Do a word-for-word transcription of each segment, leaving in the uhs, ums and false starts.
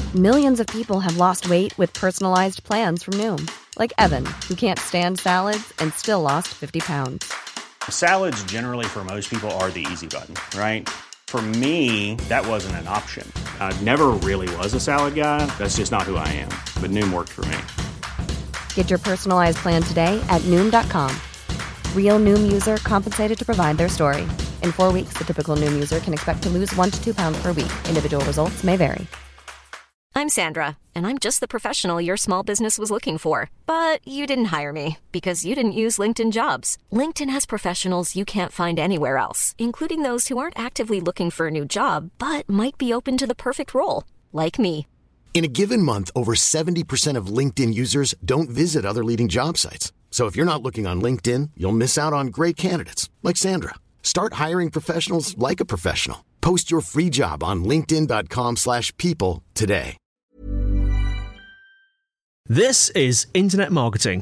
Millions of people have lost weight with personalized plans from Noom. Like Evan, who can't stand salads and still lost fifty pounds. Salads generally for most people are the easy button, right? For me, that wasn't an option. I never really was a salad guy. That's just not who I am. But Noom worked for me. Get your personalized plan today at Noom dot com. Real Noom user compensated to provide their story. In four weeks, the typical Noom user can expect to lose one to two pounds per week. Individual results may vary. I'm Sandra, and I'm just the professional your small business was looking for. But you didn't hire me because you didn't use LinkedIn Jobs. LinkedIn has professionals you can't find anywhere else, including those who aren't actively looking for a new job, but might be open to the perfect role, like me. In a given month, over seventy percent of LinkedIn users don't visit other leading job sites. So if you're not looking on LinkedIn, you'll miss out on great candidates like Sandra. Start hiring professionals like a professional. Post your free job on linkedin dot com slash people today. This is Internet Marketing.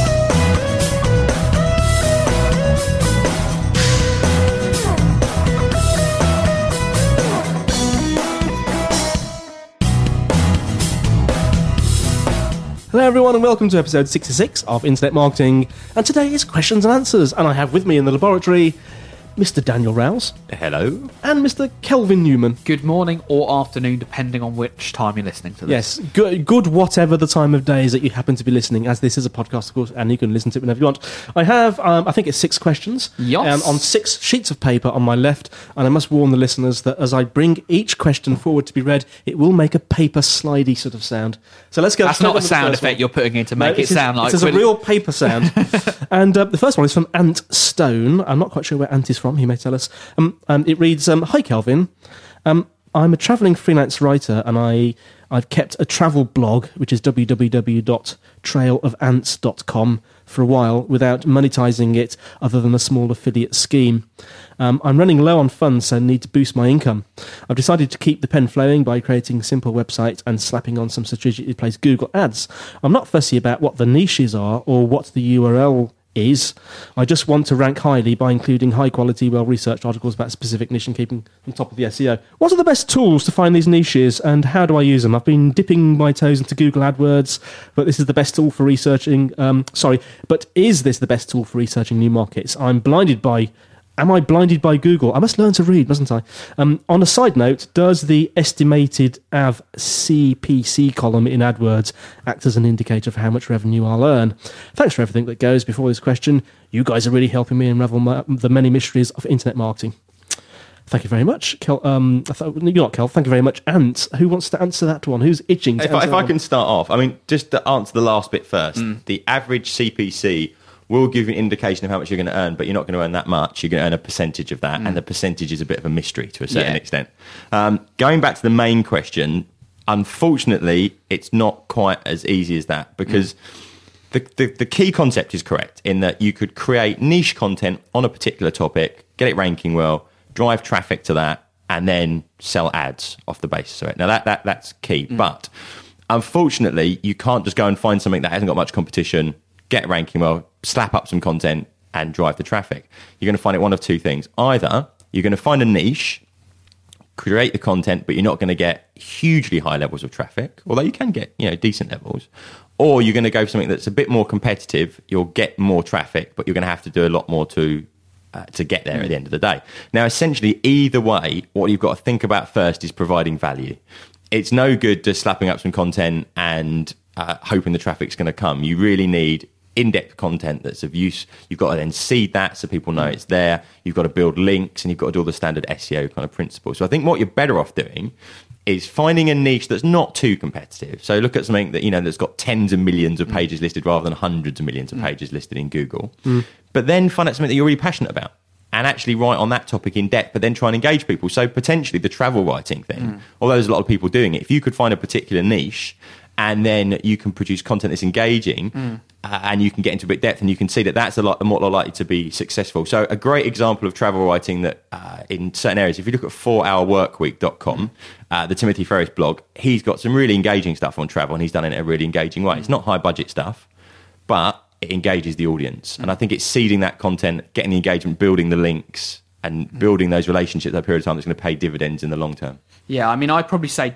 Hello everyone and welcome to episode sixty-six of Internet Marketing, and today is questions and answers, and I have with me in the laboratory Mister Daniel Rouse. Hello. And Mister Kelvin Newman. Good morning or afternoon, depending on which time you're listening to this. Yes, good, good whatever the time of day is that you happen to be listening, as this is a podcast, of course, and you can listen to it whenever you want. I have, um, I think it's six questions yes. um, on six sheets of paper on my left, and I must warn the listeners that as I bring each question forward to be read, it will make a paper slidey sort of sound. So let's go. That's not a sound effect one. You're putting in to make no, it, it sound is, like... It's a real paper sound. And uh, the first one is from Ant Stone. I'm not quite sure where Ant is from, he may tell us. Um, and it reads, um, Hi Kelvin, um, I'm a travelling freelance writer and I, I've kept a travel blog, which is w w w dot trail of ants dot com for a while without monetising it other than a small affiliate scheme. Um, I'm running low on funds, so need to boost my income. I've decided to keep the pen flowing by creating a simple website and slapping on some strategically placed Google ads. I'm not fussy about what the niches are or what the U R L is. I just want to rank highly by including high quality, well researched articles about a specific niche and keeping on top of the S E O. What are the best tools to find these niches and how do I use them? I've been dipping my toes into Google AdWords, but this is the best tool for researching, um, sorry, but is this the best tool for researching new markets? I'm blinded by Am I blinded by Google? I must learn to read, mustn't I? Um, on a side note, does the estimated A V C P C column in AdWords act as an indicator for how much revenue I'll earn? Thanks for everything that goes before this question. You guys are really helping me unravel my, the many mysteries of internet marketing. Thank you very much. Kel, um, I thought, you're not Kel, thank you very much. Ant, who wants to answer that one? Who's itching to If, answer I, if that I one? can start off, I mean, just to answer the last bit first, mm. the average C P C will give you an indication of how much you're going to earn, but you're not going to earn that much. You're going to earn a percentage of that, mm. and the percentage is a bit of a mystery to a certain yeah. extent. Um, going back to the main question, unfortunately, it's not quite as easy as that, because mm. the, the, the key concept is correct in that you could create niche content on a particular topic, get it ranking well, drive traffic to that, and then sell ads off the basis of it. Now, that, that that's key, mm. but unfortunately, you can't just go and find something that hasn't got much competition, get ranking well, slap up some content and drive the traffic. You're going to find it one of two things. Either you're going to find a niche, create the content, but you're not going to get hugely high levels of traffic, although you can get, you know, decent levels. Or you're going to go for something that's a bit more competitive. You'll get more traffic, but you're going to have to do a lot more to uh, to get there at the end of the day. Now, essentially, either way, what you've got to think about first is providing value. It's no good just slapping up some content and uh, hoping the traffic's going to come. You really need in-depth content that's of use. You've got to then seed that so people know it's there. You've got to build links and you've got to do all the standard S E O kind of principles. So I think what you're better off doing is finding a niche that's not too competitive. So look at something that, you know, that's got tens of millions of pages mm. listed rather than hundreds of millions of mm. pages listed in Google. Mm. But then find out something that you're really passionate about and actually write on that topic in depth, but then try and engage people. So potentially the travel writing thing, mm. although there's a lot of people doing it, if you could find a particular niche and then you can produce content that's engaging mm. uh, and you can get into a bit depth and you can see that that's a lot more likely to be successful. So a great example of travel writing that uh, in certain areas, if you look at four hour work week dot com, uh, the Timothy Ferris blog, he's got some really engaging stuff on travel and he's done it in a really engaging way. Mm. It's not high budget stuff, but it engages the audience. Mm. And I think it's seeding that content, getting the engagement, building the links and mm. building those relationships over a period of time that's going to pay dividends in the long term. Yeah, I mean, I'd probably say do it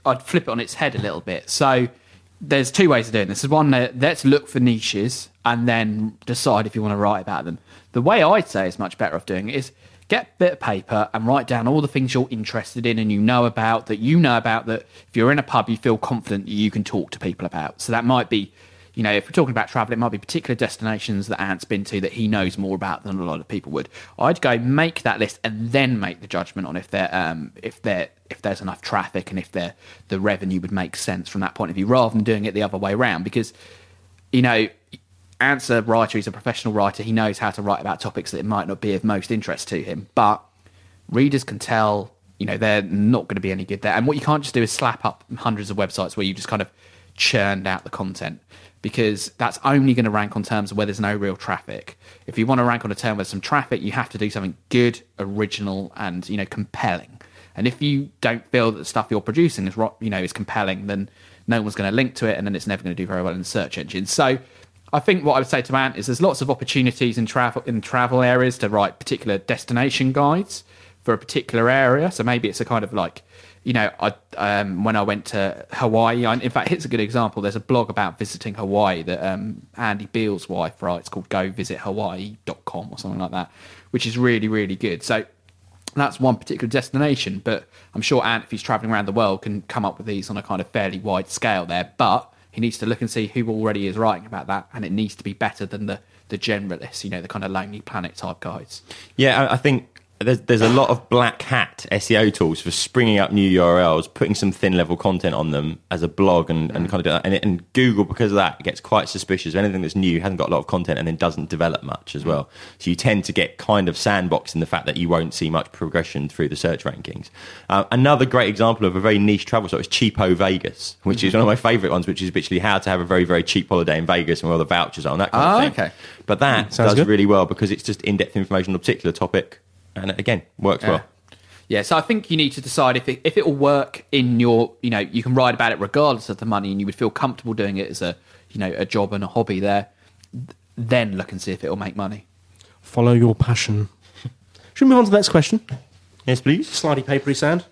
I'd flip it on its head a little bit. So there's two ways of doing this. There's one, that let's look for niches and then decide if you want to write about them. The way I'd say is much better off doing it is get a bit of paper and write down all the things you're interested in and you know about, that you know about, that if you're in a pub, you feel confident that you can talk to people about. So that might be, you know, if we're talking about travel, it might be particular destinations that Ant's been to that he knows more about than a lot of people would. I'd go make that list and then make the judgment on if there, um, if there, if there's enough traffic and if there, the revenue would make sense from that point of view, rather than doing it the other way around. Because, you know, Ant's a writer, he's a professional writer, he knows how to write about topics that it might not be of most interest to him, but readers can tell, you know, they're not going to be any good there. And what you can't just do is slap up hundreds of websites where you just kind of churned out the content, because that's only going to rank on terms where there's no real traffic. If you want to rank on a term with some traffic, you have to do something good, original, and, you know, compelling. And if you don't feel that the stuff you're producing is, you know, is compelling, then no one's going to link to it, and then it's never going to do very well in the search engine. So I think what I would say to Ant is there's lots of opportunities in travel in travel areas to write particular destination guides for a particular area. So maybe it's a kind of like, you know, I, um, when I went to Hawaii, I, in fact, it's a good example. There's a blog about visiting Hawaii that um, Andy Beale's wife writes called go visit hawaii dot com or something like that, which is really, really good. So that's one particular destination. But I'm sure Ant, if he's traveling around the world, can come up with these on a kind of fairly wide scale there. But he needs to look and see who already is writing about that, and it needs to be better than the, the generalists, you know, the kind of Lonely Planet type guides. Yeah, I, I think there's, there's a lot of black hat S E O tools for springing up new U R Ls, putting some thin level content on them as a blog, and, and kind of do that. And, and Google, because of that, gets quite suspicious of anything that's new, hasn't got a lot of content, and then doesn't develop much as well. So you tend to get kind of sandboxed in the fact that you won't see much progression through the search rankings. Uh, another great example of a very niche travel site is Cheapo Vegas, which mm-hmm. is one of my favourite ones, which is literally how to have a very, very cheap holiday in Vegas and where all the vouchers are and that kind oh, of thing. Okay. But that Sounds does good. really well because it's just in-depth information on a particular topic. And again, works yeah. well. Yeah, so I think you need to decide if it, if it will work in your, you know, you can write about it regardless of the money, and you would feel comfortable doing it as a, you know, a job and a hobby there. Then look and see if it will make money. Follow your passion. Should we move on to the next question? Yes, please. Slidey papery sound.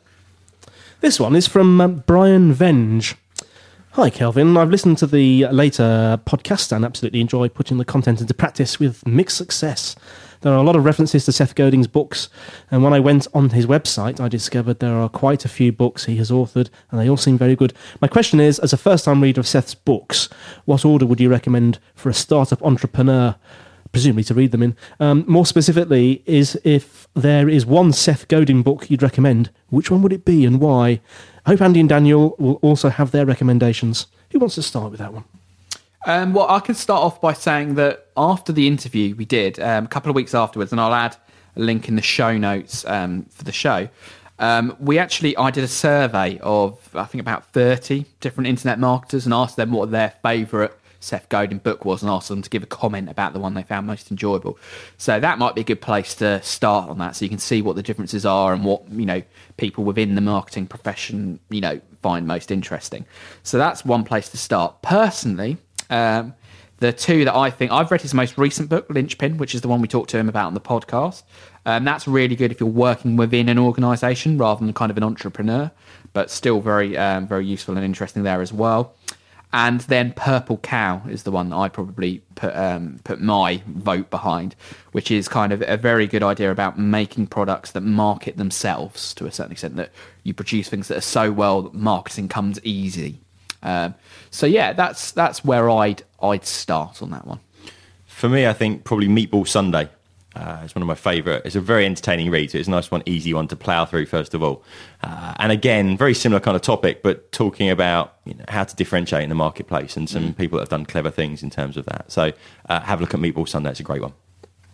This one is from um, Brian Venge. Hi, Kelvin. I've listened to the later podcast and absolutely enjoy putting the content into practice with mixed success. There are a lot of references to Seth Godin's books, and when I went on his website, I discovered there are quite a few books he has authored, and they all seem very good. My question is, as a first-time reader of Seth's books, what order would you recommend for a startup entrepreneur, presumably to read them in? Um, more specifically, is if there is one Seth Godin book you'd recommend, which one would it be and why? I hope Andy and Daniel will also have their recommendations. Who wants to start with that one? Um, well, I can start off by saying that after the interview we did, um, a couple of weeks afterwards, and I'll add a link in the show notes um, for the show, um, we actually, I did a survey of, I think, about thirty different internet marketers and asked them what their favourite Seth Godin book was and asked them to give a comment about the one they found most enjoyable. So that might be a good place to start on that, so you can see what the differences are and what, you know, people within the marketing profession, you know, find most interesting. So that's one place to start. Personally, Um, the two that I think, I've read his most recent book, Linchpin, which is the one we talked to him about on the podcast. Um, that's really good if you're working within an organisation rather than kind of an entrepreneur, but still very, um, very useful and interesting there as well. And then Purple Cow is the one that I probably put um, put my vote behind, which is kind of a very good idea about making products that market themselves to a certain extent, that you produce things that are so well that marketing comes easy. Um, so yeah, that's that's where I'd I'd start on that one. For me, I think probably Meatball Sunday. Uh, it's one of my favourite. It's a very entertaining read. So it's a nice one, easy one to plough through, first of all. Uh, and again, very similar kind of topic, but talking about, you know, how to differentiate in the marketplace and some mm. people that have done clever things in terms of that. So uh, have a look at Meatball Sunday. It's a great one.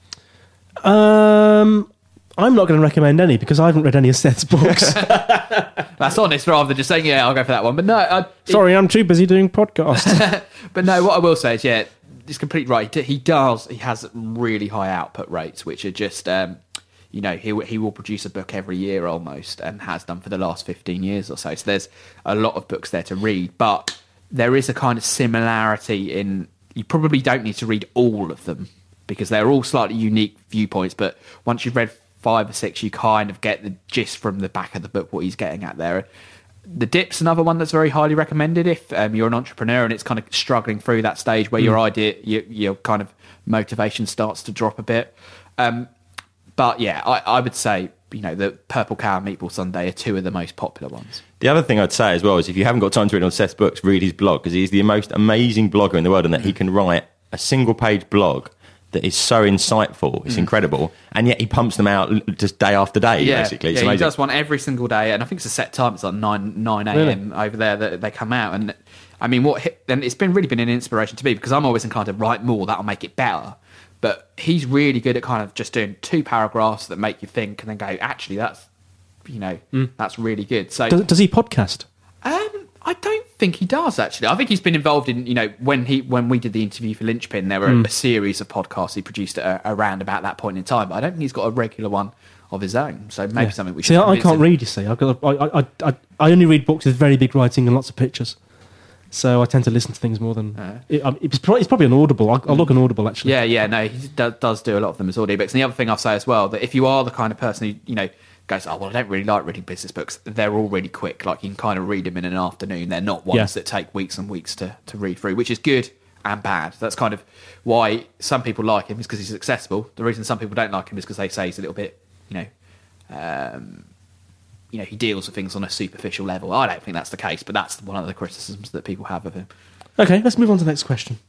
Um, I'm not going to recommend any because I haven't read any of Seth's books. That's honest, rather than just saying, yeah, I'll go for that one. But no, I, sorry, I'm too busy doing podcasts. But no, what I will say is, yeah, it's completely right. He does. He has really high output rates, which are just, um, you know, he he will produce a book every year almost, and has done for the last fifteen years or so. So there's a lot of books there to read, but there is a kind of similarity in. You probably don't need to read all of them because they're all slightly unique viewpoints. But once you've read five or six, you kind of get the gist from the back of the book what he's getting at there. the Dip's another one that's very highly recommended if um, you're an entrepreneur and it's kind of struggling through that stage where mm. your idea, your, your kind of motivation starts to drop a bit. Um, but yeah, I, I would say, you know, the Purple Cow and Meatball Sundae are two of the most popular ones. The other thing I'd say as well is if you haven't got time to read on Seth's books, read his blog, because he's the most amazing blogger in the world, and that he can write a single page blog that is so insightful. It's mm. incredible. And yet he pumps them out just day after day, yeah, basically. It's yeah, amazing. He does one every single day, and I think it's a set time. It's like nine nine a.m. Really? Over there that they come out. And I mean, what? And it's been really been an inspiration to me, because I'm always inclined to write more, that'll make it better. But he's really good at kind of just doing two paragraphs that make you think and then go, actually, that's, you know, mm. that's really good. So Does, does he podcast? Um, I don't think he does, actually. I think he's been involved in, you know, when he when we did the interview for Lynchpin, there were mm. a series of podcasts he produced at, around about that point in time. But I don't think he's got a regular one of his own. So maybe yeah. something we should. See, I, I can't him. read. You see, I've got. I, I, I, I only read books with very big writing and lots of pictures. So I tend to listen to things more than... Uh, it, um, it's, probably, it's probably an Audible. I'll, I'll look an Audible, actually. Yeah, yeah, no, he do, does do a lot of them as audiobooks. And the other thing I'll say as well, that if you are the kind of person who, you know, goes, oh, well, I don't really like reading business books, they're all really quick. Like, you can kind of read them in an afternoon. They're not ones yeah. that take weeks and weeks to, to read through, which is good and bad. That's kind of why some people like him, is because he's accessible. The reason some people don't like him is because they say he's a little bit, you know... Um, you know, he deals with things on a superficial level. I don't think that's the case, but that's one of the criticisms that people have of him. Okay, let's move on to the next question.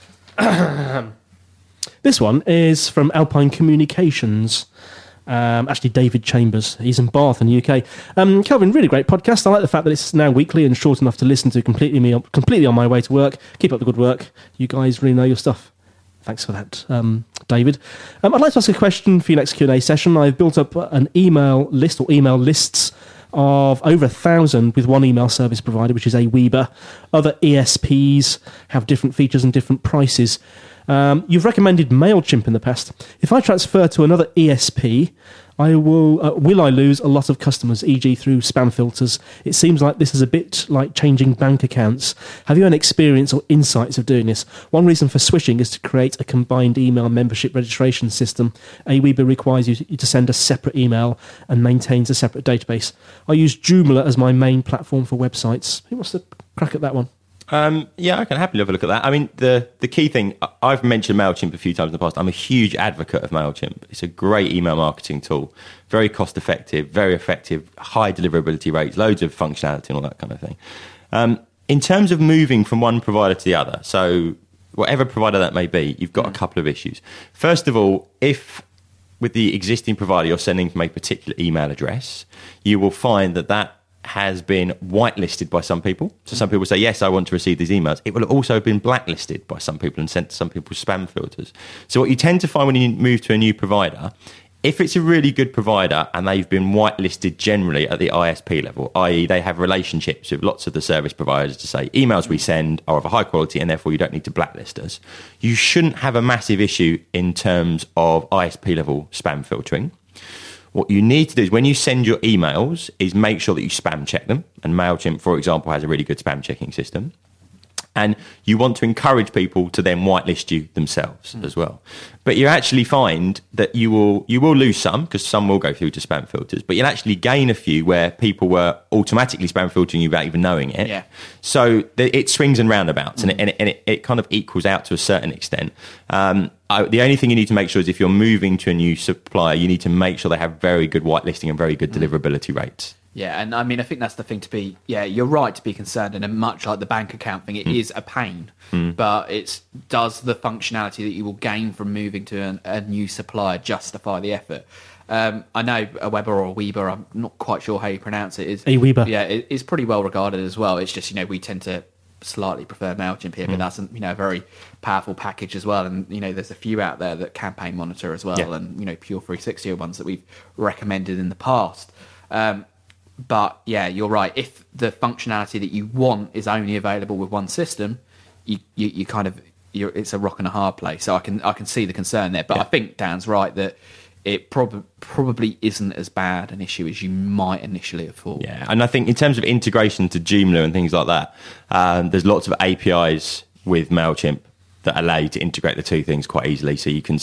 This one is from Alpine Communications. Um, actually, David Chambers. He's in Bath in the U K. Um, Kelvin, really great podcast. I like the fact that it's now weekly and short enough to listen to completely, me, completely on my way to work. Keep up the good work. You guys really know your stuff. Thanks for that, um, David. Um, I'd like to ask a question for your next Q and A session. I've built up an email list or email lists of over a thousand with one email service provider, which is Aweber. Other E S Ps have different features and different prices. Um, you've recommended MailChimp in the past. If I transfer to another E S P, I will uh, will I lose a lot of customers, for example through spam filters? It seems like this is a bit like changing bank accounts. Have you any experience or insights of doing this? One reason for switching is to create a combined email membership registration system. Aweber requires you to send a separate email and maintains a separate database. I use Joomla as my main platform for websites. Who wants to crack at that one? Um, yeah, I can happily have a look at that. I mean, the, the key thing, I've mentioned MailChimp a few times in the past. I'm a huge advocate of MailChimp. It's a great email marketing tool, very cost effective, very effective, high deliverability rates, loads of functionality and all that kind of thing. Um, in terms of moving from one provider to the other, so whatever provider that may be, you've got mm. a couple of issues. First of all, if with the existing provider you're sending from a particular email address, you will find that that has been whitelisted by some people. So some people say, yes, I want to receive these emails. It will also have been blacklisted by some people and sent to some people's spam filters. So what you tend to find when you move to a new provider, if it's a really good provider and they've been whitelisted generally at the I S P level, that is they have relationships with lots of the service providers to say emails we send are of a high quality and therefore you don't need to blacklist us, you shouldn't have a massive issue in terms of I S P level spam filtering. What you need to do is when you send your emails is make sure that you spam check them. And MailChimp, for example, has a really good spam checking system. And you want to encourage people to then whitelist you themselves mm. as well. But you actually find that you will you will lose some, because some will go through to spam filters, but you'll actually gain a few where people were automatically spam filtering you without even knowing it. Yeah. So th- it swings and roundabouts, mm. and, it, and, it, and it, it kind of equals out to a certain extent. Um, I, the only thing you need to make sure is if you're moving to a new supplier, you need to make sure they have very good whitelisting and very good mm. deliverability rates. Yeah, and I mean, I think that's the thing to be, yeah, you're right to be concerned, and much like the bank account thing, it mm. is a pain, mm. but it's does the functionality that you will gain from moving to an, a new supplier justify the effort? Um, I know Aweber or Aweber, I'm not quite sure how you pronounce it. Is Aweber. Yeah, it, it's pretty well regarded as well. It's just, you know, we tend to slightly prefer MailChimp here, mm. but that's, you know, a very powerful package as well. And, you know, there's a few out there that Campaign Monitor as well, yeah. and, you know, Pure three sixty are ones that we've recommended in the past. Um, But yeah, you're right. If the functionality that you want is only available with one system, you, you, you kind of you're, it's a rock and a hard place. So I can I can see the concern there. But yeah. I think Dan's right that it prob- probably isn't as bad an issue as you might initially have thought. Yeah, and I think in terms of integration to Joomla and things like that, um, there's lots of A P Is with MailChimp that allow you to integrate the two things quite easily. So you can.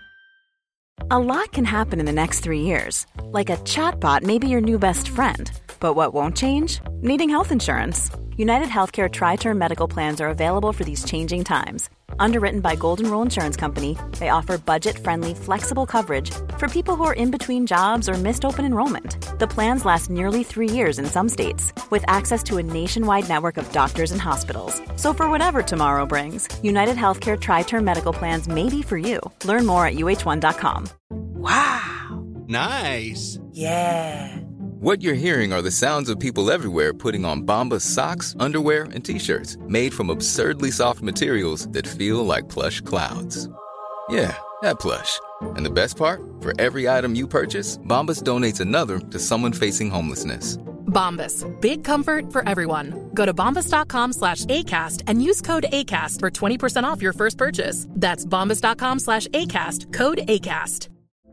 A lot can happen in the next three years. Like a chatbot may be your new best friend. But what won't change? Needing health insurance. United Healthcare Tri-Term Medical Plans are available for these changing times. Underwritten by Golden Rule Insurance Company, they offer budget-friendly, flexible coverage for people who are in between jobs or missed open enrollment. The plans last nearly three years in some states, with access to a nationwide network of doctors and hospitals. So for whatever tomorrow brings, United Healthcare Tri-Term Medical Plans may be for you. Learn more at U H one dot com. Wow. Nice. Yeah. What you're hearing are the sounds of people everywhere putting on Bombas socks, underwear, and T-shirts made from absurdly soft materials that feel like plush clouds. Yeah, that plush. And the best part? For every item you purchase, Bombas donates another to someone facing homelessness. Bombas. Big comfort for everyone. Go to bombas.com slash ACAST and use code ACAST for twenty percent off your first purchase. That's bombas.com slash ACAST. Code ACAST.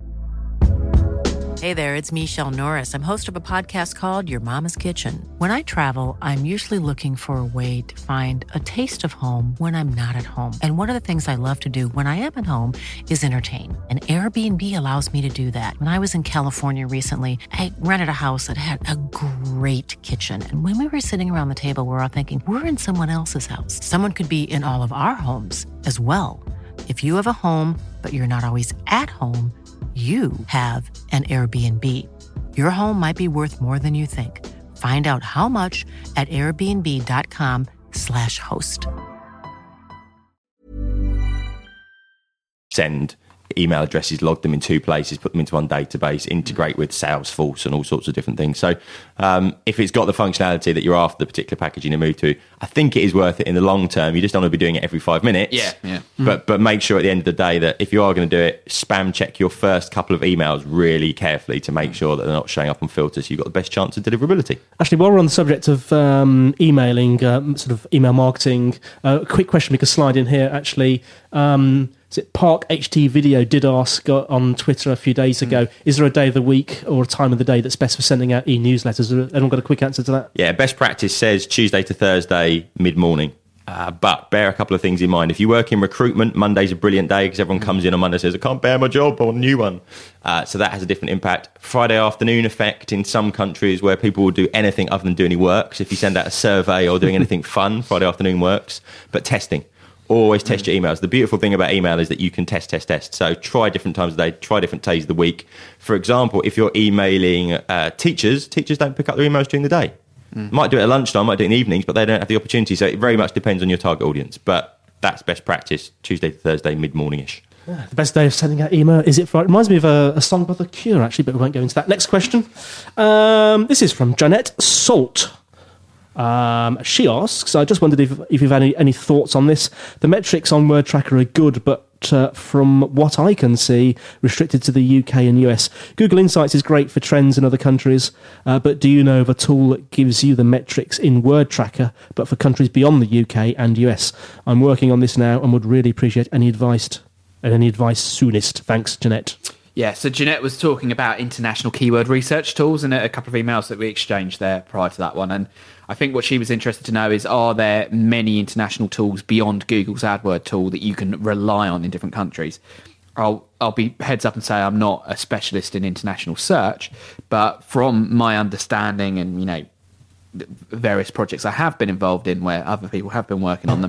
Hey there, it's Michelle Norris. I'm host of a podcast called Your Mama's Kitchen. When I travel, I'm usually looking for a way to find a taste of home when I'm not at home. And one of the things I love to do when I am at home is entertain. And Airbnb allows me to do that. When I was in California recently, I rented a house that had a great kitchen. And when we were sitting around the table, we were all thinking, we're in someone else's house. Someone could be in all of our homes as well. If you have a home, but you're not always at home, you have an Airbnb. Your home might be worth more than you think. Find out how much at airbnb.com slash host. Send email addresses, log them in two places, put them into one database, integrate with Salesforce and all sorts of different things. So um, if it's got the functionality that you're after, the particular package in a mood to, I think it is worth it in the long term. You just don't want to be doing it every five minutes. Yeah, yeah. But but make sure at the end of the day that if you are going to do it, spam check your first couple of emails really carefully to make sure that they're not showing up on filters. So you've got the best chance of deliverability. Actually, while we're on the subject of um, emailing, um, sort of email marketing, uh, a quick question we could slide in here, actually. Um, is it Park H D Video did ask uh, on Twitter a few days ago, mm. is there a day of the week or a time of the day that's best for sending out e-newsletters? Anyone got a quick answer to that? Yeah, best practice says Tuesday to Thursday, mid-morning. Uh, but bear a couple of things in mind. If you work in recruitment, Monday's a brilliant day because everyone comes in on Monday and says, I can't bear my job, I want a new one. Uh, so that has a different impact. Friday afternoon effect in some countries where people will do anything other than do any work. So if you send out a survey or doing anything fun, Friday afternoon works. But testing. Always test your emails. The beautiful thing about email is that you can test, test, test. So try different times of the day, try different days of the week. For example, if you're emailing uh, teachers, teachers don't pick up their emails during the day. Mm. Might do it at lunchtime, might do it in the evenings, but they don't have the opportunity. So it very much depends on your target audience. But that's best practice, Tuesday to Thursday, mid-morning-ish. Yeah, the best day of sending out email, is it Friday? It reminds me of a, a song by The Cure, actually, but we won't go into that. Next question. Um, this is from Jeanette Salt. Um, she asks, I just wondered if, if you've had any, any thoughts on this. The metrics on WordTracker are good, but uh, from what I can see, restricted to the U K and U S. Google Insights is great for trends in other countries, uh, but do you know of a tool that gives you the metrics in WordTracker, but for countries beyond the U K and U S? I'm working on this now and would really appreciate any advice, any advice soonest. Thanks, Jeanette. Yeah, so Jeanette was talking about international keyword research tools in a couple of emails that we exchanged there prior to that one. And I think what she was interested to know is, are there many international tools beyond Google's AdWord tool that you can rely on in different countries? I'll I'll be heads up and say I'm not a specialist in international search, but from my understanding and, you know, various projects I have been involved in where other people have been working on them,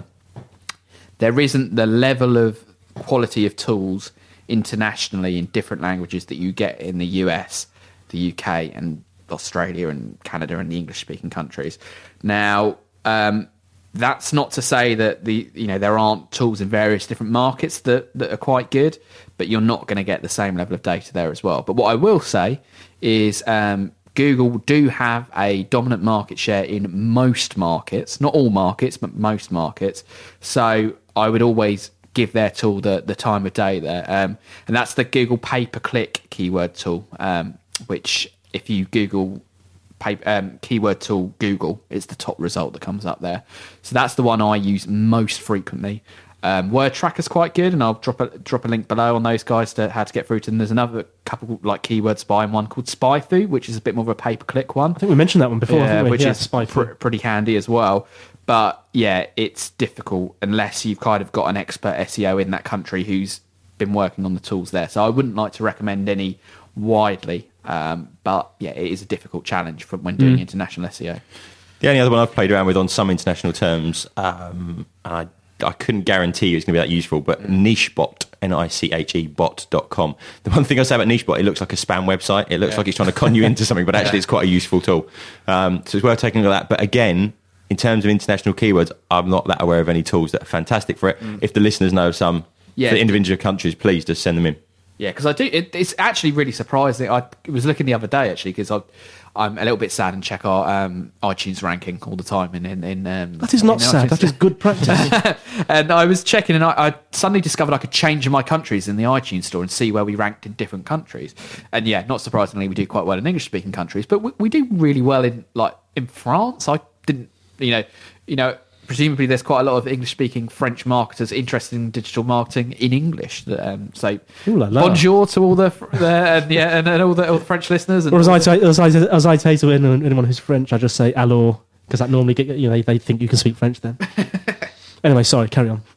there isn't the level of quality of tools internationally in different languages that you get in the U S, the U K, and Australia and Canada and the English-speaking countries. Now, um, that's not to say that the you know there aren't tools in various different markets that, that are quite good, but you're not going to get the same level of data there as well. But what I will say is um, Google do have a dominant market share in most markets, not all markets, but most markets. So I would always give their tool the, the time of day there. Um, and that's the Google pay-per-click keyword tool, um, which if you Google pay, um, keyword tool Google, it's the top result that comes up there. So that's the one I use most frequently. Um, WordTracker's quite good, and I'll drop a drop a link below on those guys to how to get through to them. There's another couple like Keyword Spy and one called SpyFu, which is a bit more of a pay-per-click one. I think we mentioned that one before, yeah, haven't we? which yeah, is pr- pretty handy as well. But yeah, it's difficult unless you've kind of got an expert S E O in that country who's been working on the tools there. So I wouldn't like to recommend any widely Um, but yeah, it is a difficult challenge from when doing Mm. international S E O. The only other one I've played around with on some international terms, um, and I, I couldn't guarantee you it's going to be that useful, but Mm. Nichebot, N I C H E bot dot com. The one thing I say about Nichebot, it looks like a spam website. It looks Yeah. like it's trying to con you into something, but actually Yeah. it's quite a useful tool. Um, so it's worth taking a look at that. But again, in terms of international keywords, I'm not that aware of any tools that are fantastic for it. Mm. If the listeners know of some Yeah. for individual countries, please just send them in. Yeah, because I do. It, it's actually really surprising. I was looking the other day actually because I'm a little bit sad and check our um, iTunes ranking all the time. In, in, in um, That is not in sad. iTunes. That is good practice. And I was checking, and I, I suddenly discovered I could change my countries in the iTunes store and see where we ranked in different countries. And yeah, not surprisingly, we do quite well in English-speaking countries, but we, we do really well in like in France. I didn't, you know, you know. Presumably, there's quite a lot of English-speaking French marketers interested in digital marketing in English. Um, so, Ooh la la. bonjour to all the, the and, yeah, and, and all the all the French listeners. And Or as all I, the- say, as, I, as I say to anyone, anyone who's French, I just say alors, because that normally get, you know, they think you can speak French then. Anyway, sorry, carry on.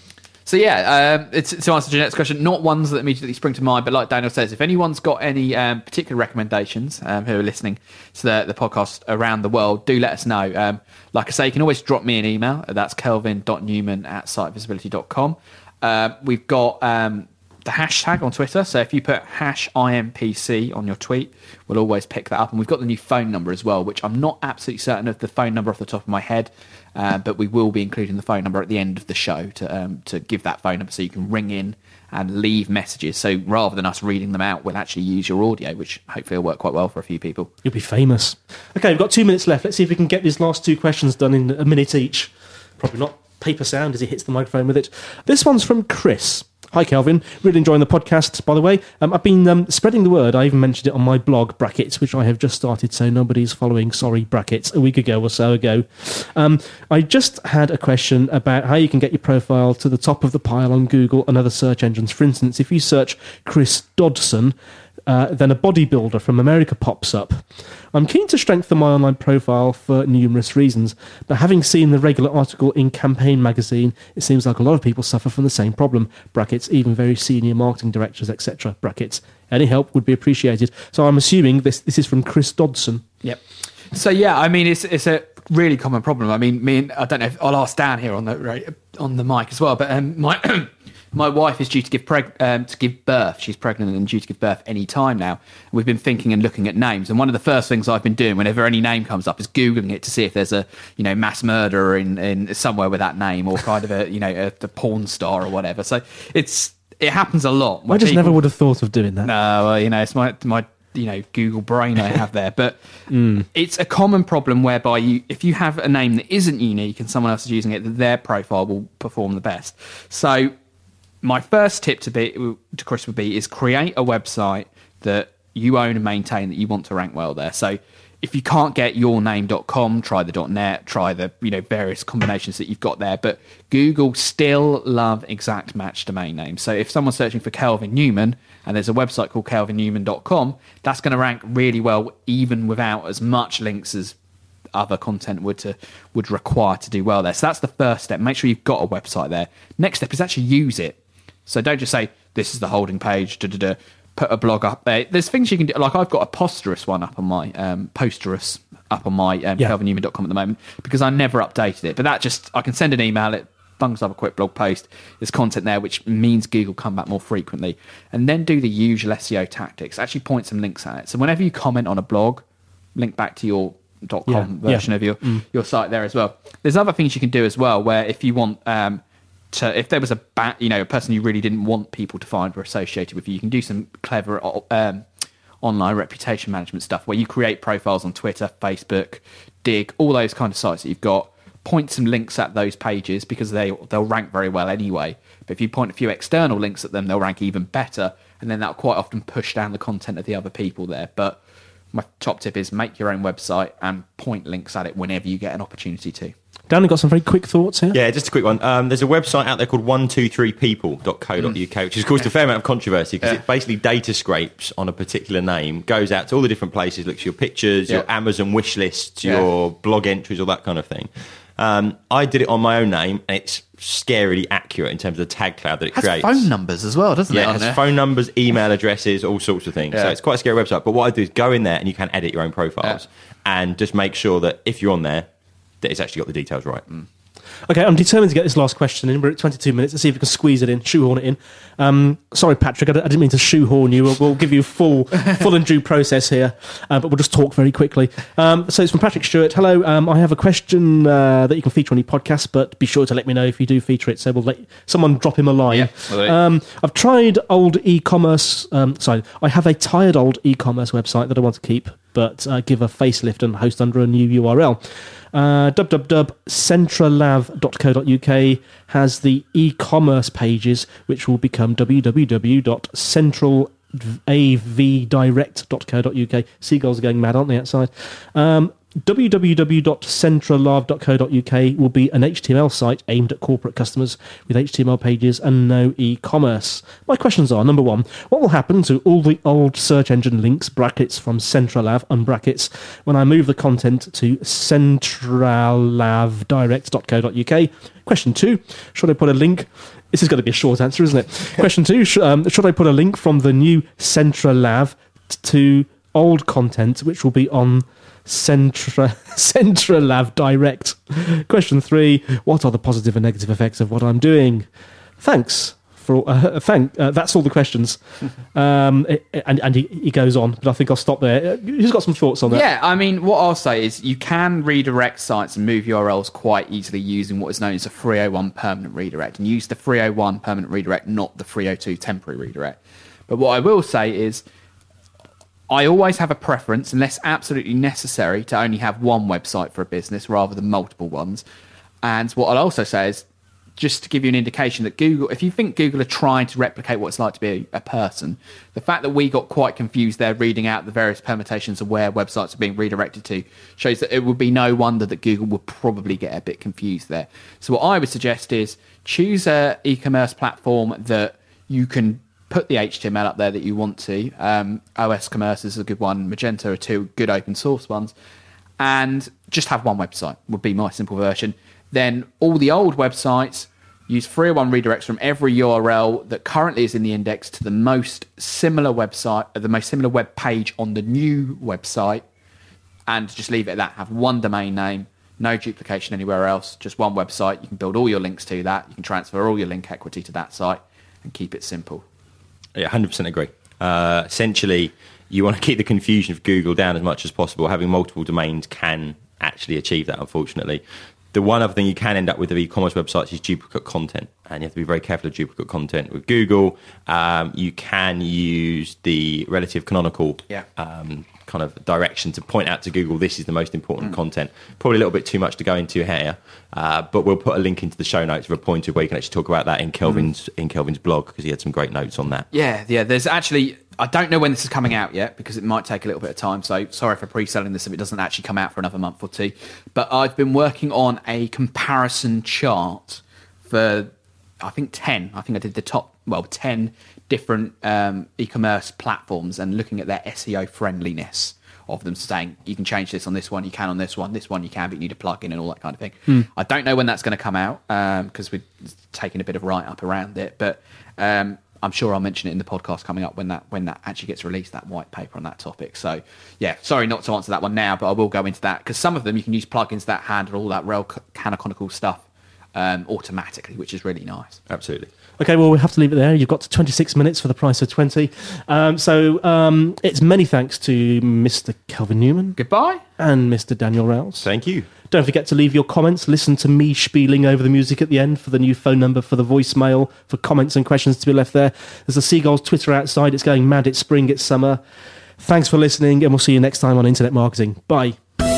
So yeah, um, it's, to answer Jeanette's question, not ones that immediately spring to mind, but like Daniel says, if anyone's got any um, particular recommendations um, who are listening to the, the podcast around the world, do let us know. Um, like I say, you can always drop me an email. That's kelvin dot newman at site visibility dot com. Um, we've got um, the hashtag on Twitter, so if you put hash I M P C on your tweet, we'll always pick that up. And we've got the new phone number as well, which I'm not absolutely certain of the phone number off the top of my head. Uh, but we will be including the phone number at the end of the show to um, to give that phone number so you can ring in and leave messages. So rather than us reading them out, we'll actually use your audio, which hopefully will work quite well for a few people. You'll be famous. Okay, we've got two minutes left. Let's see if we can get these last two questions done in a minute each. Probably not paper sound as he hits the microphone with it. This one's from Chris. Hi, Kelvin. Really enjoying the podcast, by the way. Um, I've been um, spreading the word. I even mentioned it on my blog, Brackets, which I have just started, so nobody's following, sorry, Brackets, a week ago or so ago. Um, I just had a question about how you can get your profile to the top of the pile on Google and other search engines. For instance, if you search Chris Dodson, uh, then a bodybuilder from America pops up. I'm keen to strengthen my online profile for numerous reasons, but having seen the regular article in Campaign magazine, it seems like a lot of people suffer from the same problem, brackets, even very senior marketing directors, et cetera, brackets. Any help would be appreciated. So I'm assuming this this is from Chris Dodson. Yep. So yeah, I mean, it's it's a really common problem. I mean, me and I don't know if I'll ask Dan here on the right, on the mic as well, but um, my my wife is due to give preg- um, to give birth. She's pregnant and due to give birth any time now. We've been thinking and looking at names, and one of the first things I've been doing whenever any name comes up is googling it to see if there's a you know mass murderer in, in somewhere with that name, or kind of a you know a, a porn star or whatever. So it's it happens a lot. I just never would have thought of doing that. No, well, you know, it's my my you know Google brain I have there, but mm. it's a common problem whereby you if you have a name that isn't unique and someone else is using it, their profile will perform the best. So my first tip to be to Chris would be is create a website that you own and maintain that you want to rank well there. So if you can't get your name dot com, try the .net, try the you know various combinations that you've got there. But Google still love exact match domain names. So if someone's searching for Kelvin Newman and there's a website called kelvin newman dot com, that's going to rank really well even without as much links as other content would to would require to do well there. So that's the first step. Make sure you've got a website there. Next step is actually use it. So don't just say this is the holding page. Da, da, da. Put a blog up there. There's things you can do. Like I've got a posterous one up on my um, posterous up on my um, Yeah. kelvin newman dot com at the moment because I never updated it. But that just I can send an email. It bungs up a quick blog post. There's content there which means Google come back more frequently, and then do the usual S E O tactics. Actually point some links at it. So whenever you comment on a blog, link back to your .com Yeah. version Yeah. of your Mm. your site there as well. There's other things you can do as well where if you want um, to, if there was a ba- you know a person you really didn't want people to find were associated with you, you can do some clever um, online reputation management stuff where you create profiles on Twitter, Facebook, Dig, all those kind of sites that you've got. Point some links at those pages because they they'll rank very well anyway. But if you point a few external links at them, they'll rank even better, and then that'll quite often push down the content of the other people there. But my top tip is make your own website and point links at it whenever you get an opportunity to. Dan, got some very quick thoughts here? Yeah, just a quick one. Um, there's a website out there called one two three people dot co dot uk, which has caused a fair amount of controversy because Yeah. it basically data scrapes on a particular name, goes out to all the different places, looks at your pictures, Yeah. your Amazon wish lists, Yeah. your blog entries, all that kind of thing. Um, I did it on my own name, and it's scarily accurate in terms of the tag cloud that it It has creates. phone numbers as well, doesn't Yeah, it? it on has there? phone numbers, email addresses, all sorts of things. Yeah. So it's quite a scary website. But what I do is go in there and you can edit your own profiles and just make sure that if you're on there, that it's actually got the details right. Mm. Okay, I'm determined to get this last question in. We're at twenty-two minutes. Let's see if we can squeeze it in, shoehorn it in. Um, sorry, Patrick, I didn't mean to shoehorn you. We'll, we'll give you full full and due process here, uh, but we'll just talk very quickly. Um, so it's from Patrick Stewart. Hello, um, I have a question uh, that you can feature on your podcast, but be sure to let me know if you do feature it. So we'll let someone drop him a line. Yeah, will do. um, I've tried old e-commerce. Um, sorry, I have a tired old e-commerce website that I want to keep, but uh, give a facelift and host under a new U R L. Uh, w w w dot centralav dot co dot u k has the e-commerce pages, which will become w w w dot central a v direct dot co dot u k. Seagulls are going mad, aren't they, outside? Um, w w w dot centralav dot co dot u k will be an H T M L site aimed at corporate customers with H T M L pages and no e-commerce. My questions are, number one, what will happen to all the old search engine links, brackets, from Centralav, unbrackets, when I move the content to centralav direct dot co dot u k? Question two, should I put a link... This is going to be a short answer, isn't it? Question two, sh- um, should I put a link from the new Centralav t- to old content, which will be on Centra, Centralav Direct? Question three, what are the positive and negative effects of what I'm doing? Thanks. For, uh, thank, uh, that's all the questions. Um, and and he, he goes on, but I think I'll stop there. Who's got some thoughts on that? Yeah, I mean, what I'll say is you can redirect sites and move U R Ls quite easily using what is known as a three oh one permanent redirect, and use the three oh one permanent redirect, not the three oh two temporary redirect. But what I will say is I always have a preference, unless absolutely necessary, to only have one website for a business rather than multiple ones. And what I'll also say is, just to give you an indication that Google, if you think Google are trying to replicate what it's like to be a, a person, the fact that we got quite confused there reading out the various permutations of where websites are being redirected to shows that it would be no wonder that Google would probably get a bit confused there. So what I would suggest is choose a e-commerce platform that you can put the H T M L up there that you want to. Um, O S Commerce is a good one. Magento are two good open source ones. And just have one website would be my simple version. Then all the old websites, use three oh one redirects from every U R L that currently is in the index to the most similar website, the most similar web page on the new website, and just leave it at that. Have one domain name, no duplication anywhere else, just one website. You can build all your links to that. You can transfer all your link equity to that site and keep it simple. Yeah, one hundred percent agree. Uh, essentially, you want to keep the confusion of Google down as much as possible. Having multiple domains can actually achieve that, unfortunately. The one other thing you can end up with of e-commerce websites is duplicate content, and you have to be very careful of duplicate content. With Google, um, you can use the relative canonical yeah. um, kind of direction to point out to Google this is the most important Mm. content. Probably a little bit too much to go into here, uh, but we'll put a link into the show notes of a pointer where you can actually talk about that in Kelvin's mm. in Kelvin's blog, because he had some great notes on that. Yeah, yeah. There's actually, I don't know when this is coming out yet because it might take a little bit of time. So sorry for pre-selling this if it doesn't actually come out for another month or two. But I've been working on a comparison chart for, I think, ten. I think I did the top, well, ten different um, e-commerce platforms and looking at their S E O friendliness of them, saying you can change this on this one, you can on this one, this one you can, but you need a plugin and all that kind of thing. Hmm. I don't know when that's going to come out because um, we're taking a bit of write-up around it, but um, I'm sure I'll mention it in the podcast coming up when that when that actually gets released, that white paper on that topic. So, yeah, sorry not to answer that one now, but I will go into that because some of them you can use plugins that handle all that rel canonical stuff um, automatically, which is really nice. Absolutely. Okay, well, we have to leave it there. You've got twenty-six minutes for the price of twenty. Um, so um, it's many thanks to Mister Kelvin Newman. Goodbye. And Mister Daniel Rouse. Thank you. Don't forget to leave your comments. Listen to me spieling over the music at the end for the new phone number for the voicemail, for comments and questions to be left there. There's a Seagulls Twitter outside. It's going mad. It's spring. It's summer. Thanks for listening, and we'll see you next time on Internet Marketing. Bye.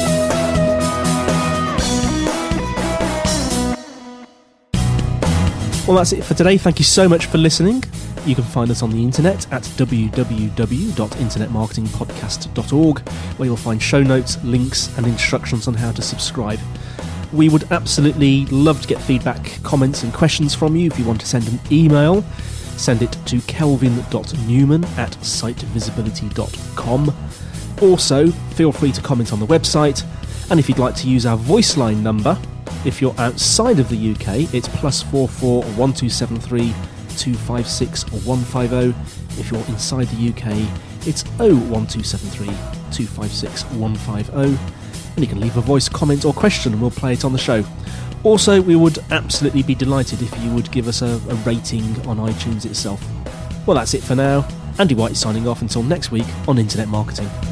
Well, that's it for today. Thank you so much for listening. You can find us on the internet at w w w dot internet marketing podcast dot org, where you'll find show notes, links, and instructions on how to subscribe. We would absolutely love to get feedback, comments, and questions from you. If you want to send an email, send it to kelvin dot newman at site visibility dot com. Also, feel free to comment on the website, and if you'd like to use our voice line number, If you're outside of the U K, it's plus four four one two seven three two five six one five zero. If you're inside the U K, it's oh one two seven three two five six one five zero. And you can leave a voice comment or question and we'll play it on the show. Also, we would absolutely be delighted if you would give us a, a rating on iTunes itself. Well, that's it for now. Andy White signing off until next week on Internet Marketing.